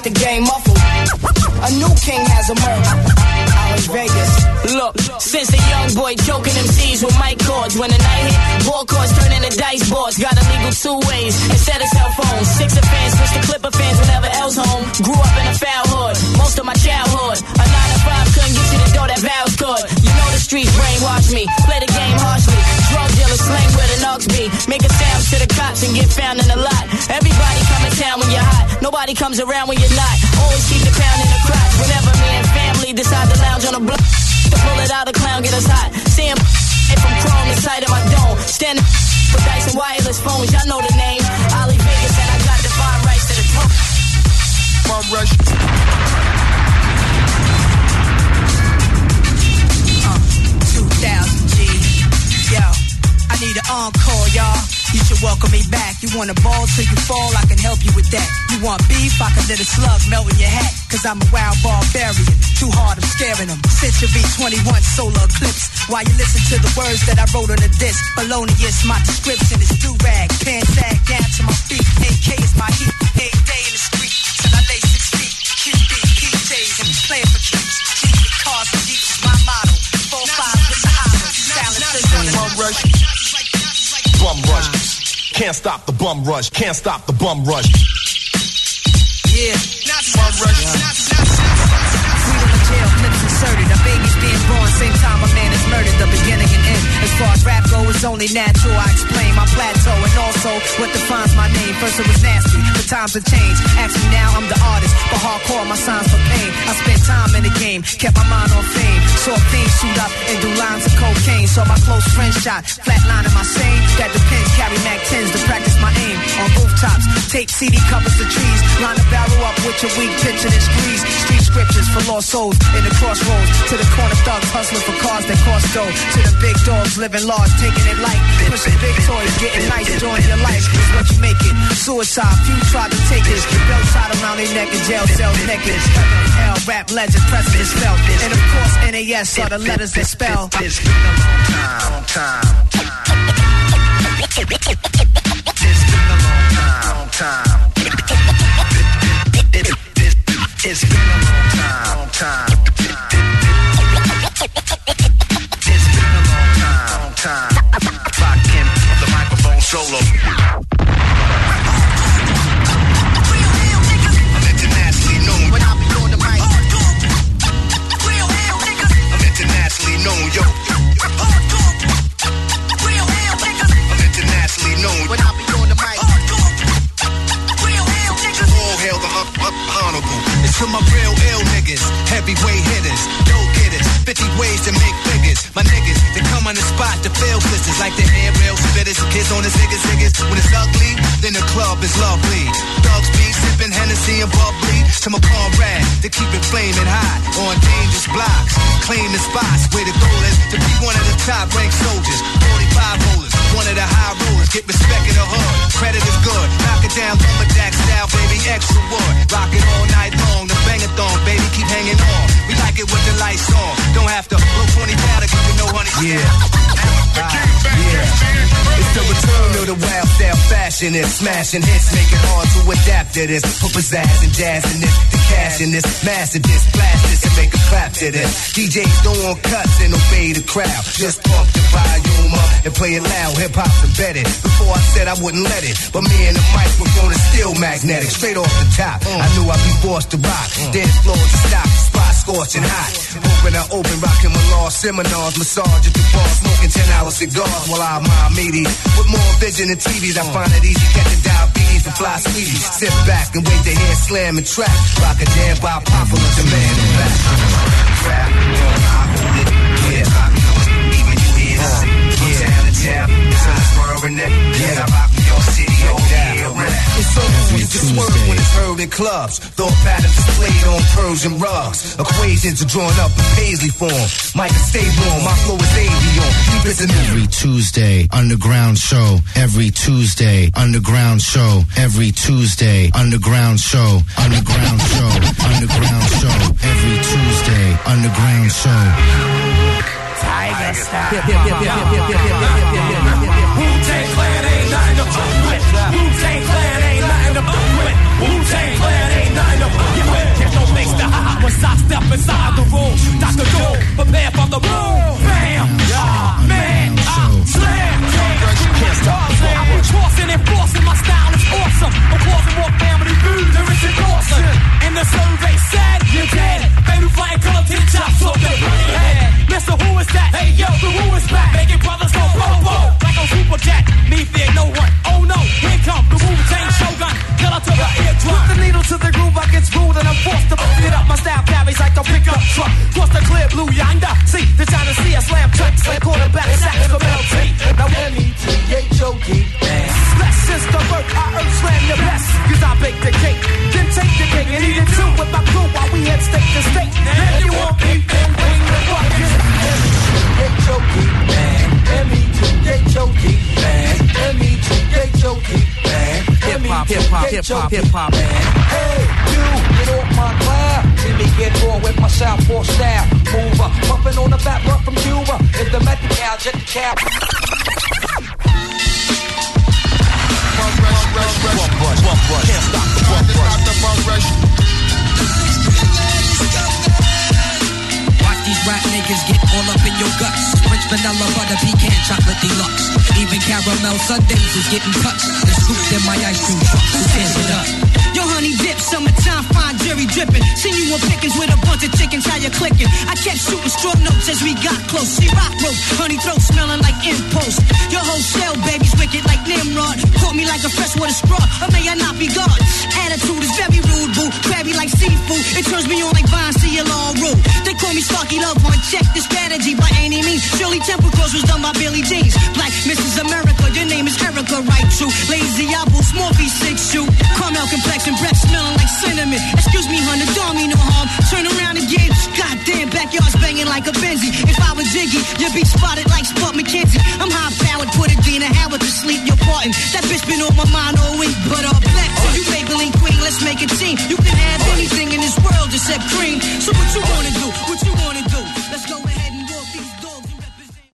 the game muffled. A new king has emerged. Out in Vegas. Look, since a young boy choking MCs with mic cords. When the night hit, ball cords turn into dice boards. Got illegal 2 ways instead of cell phones. Sixer fans switch to Clipper fans whenever else home. Grew up in a foul hood, most of my childhood. A 9 to 5 couldn't get to the door that vows could. You know the streets brainwash me, play the game harshly. Drug dealers slang where the nugs be. Making sounds to the cops and get found in a lot. Everybody come in town when you're hot. Nobody comes around when you're not. Always keep the crown in the crotch. Whenever me and family decide to lounge on a block, the bullet out, the clown get us hot. Seeing from chrome the sight of my dome. Standing with dice and wireless phones, y'all know the name. Ollie Vegas and I got divine rights to the throne. Bum rush. 2000 G. Yo, I need an encore, y'all. You should welcome me back. You want a ball till you fall, I can help you with that. You want beef, I can let a slug melt in your hat. Cause I'm a wild barbarian, too hard, I'm scaring them. Since your V21 solar eclipse, while you listen to the words that I wrote on the disc. Balonius, my description is do-rag. Pants sag down to my feet, AK is my heat. Every day in the street, till I lay 6 feet. QB, key days, and we playing for keeps. Keep me cars and jeeps is my motto. 4-5 with the hollow, silencers on the bum rush. Bum rush. Can't stop the bum rush. Can't stop the bum rush. Yeah. Bum rush. Freedom in jail, clips inserted. A baby's being born, same time a man is murdered. The beginning and end. As far as rap go, it's only natural. I explain my plateau and also what defines my name. First it was nasty, but times have changed. Actually now I'm the artist, but hardcore my signs for pain. I spent time in the game, kept my mind on fame. Saw things shoot up and do lines of cocaine. Saw my close friend shot, flatline in my sane. That depends, carry Mac 10s to practice my aim. On rooftops, tape CD covers the trees. Line the barrel up with your weak picture and squeeze. Street scriptures for lost souls in the crossroads. To the corner thugs hustling for cars that cost dough. To the big dogs living large, taking it light. Pushing big toys, getting nice, enjoying your life. It's what you make it. Suicide, few tried to take it. Belts tied around their neck and jail cells naked. Hell, rap legend, presidents felt. And of course, NAS are the letters that spell. It's been a long time. It's been a long time. It's been a long time. It's been a long time. Rockin' the microphone solo. I'm internationally known when I be on the mic. I'm internationally known, yo. I'm internationally known when I be on the mic. All hail the honorable. It's for my real ill niggas, heavyweight hitters, go-getters, 50 ways to make figures. My niggas, they come on the spot to fail blisters like the handrail spitters. Kids on the ziggas. When it's ugly, then the club is lovely. Thugs be sipping Hennessy and bubbly. To my comrade, to keep it flaming hot on dangerous blocks. Claim the spots where the goal is to be one of the top ranked soldiers. 45 rollers, one of the high rollers. Get respect in the hood, credit is good. Knock it down, lumberjack style, baby, extra wood. Rock it all night long, the bang-a-thon, baby, keep hanging on. We like it with the lights on. Don't have to blow 20 powder, get to know honey. Yeah. It's the return of the wild style fashion. It's smashing hits, make it hard to adapt to this. Put pizzazz and jazz in this, the cash in this, massive this, blast this and make a clap to this. DJs don't want cuts and obey the crowd. Just pump the volume up and play it loud. Hip hop's embedded. Before I said I wouldn't let it, but me and the microphone is still magnetic. Straight off the top, I knew I'd be forced to rock. Dance floors to stop, spot scorching hot. Open, rocking my law seminars, massage at the bar, smoking 10-hour cigars while I mind meaty. With more vision than TVs, I find it easy catching diabetes and fly sweeties. Sit back and wait to hear slam and trap. Rock a jam by popular demand and back. Rap, I hold it, yeah, I know it. Even you hear the city, from town to town. It's a swerving that, yeah, I rock your city, oh yeah, rap. It's so cool you can swerve when it's heard in clubs. Thought patterns displayed on Persian rugs. Equations are drawn up in Paisley form. Micah, stay warm, my flow is avion. Every Tuesday, underground show. Every Tuesday, underground show. Every Tuesday, underground show. Underground show. Underground show. Every Tuesday, underground show. Tiger style. Wu-Tang Clan ain't nothing to fuck with. Wu-Tang Clan ain't nothing to fuck with. Wu-Tang Clan ain't nothing to fuck with. the state. Now you want beef, then bring the bucket. M-E-T-H-O-D, man. M-E-T-H-O-D, man. M-E-T-H-O-D, man. Hip-hop, hip-hop, hip-hop, hip-hop, man. Hey, you, get off my cloud. See me get raw with my southpaw style. Mover, pumping on the back run from Cuba. If the Met cow, jet the cow. Bum rush, can't stop the bum rush. Watch these rap niggas get all up in your guts. French vanilla butter pecan chocolate deluxe. Even caramel sundaes is getting touched. The scooped in my ice cream truck. Who tears it up? Yo, honey dip, summertime, fine jerry dripping. Seen you on pickings with a bunch of chickens, how you clicking? I kept shooting straw notes as we got close. See rock rope, honey throat smelling like impost. Your whole shell, baby's wicked like Nimrod. Caught me like a freshwater straw, or may I not be God? Attitude is very rude, boo. Crabby like seafood, it turns me on like Vine, see a long rule. They call me Starkey Love One, check the strategy by any means. Shirley Temple Cross was done by Billy Jeans. Black Mrs. America, your name is Erica, right? True. Lazy apple, small V6 shoe. Caramel complexion, breath smelling like cinnamon. Excuse me, honey, don't mean no harm. Turn around again. Goddamn, backyard's banging like a Benzie. If I was Jiggy, you'd be spotted like Spud McKenzie. I'm high powered, put a Dina Howard to sleep. You're parting. That bitch been on my mind all week, but back to you, Maybelline Queen. Let's make a team. You can have anything in this world except cream. So what you wanna do? What you wanna do?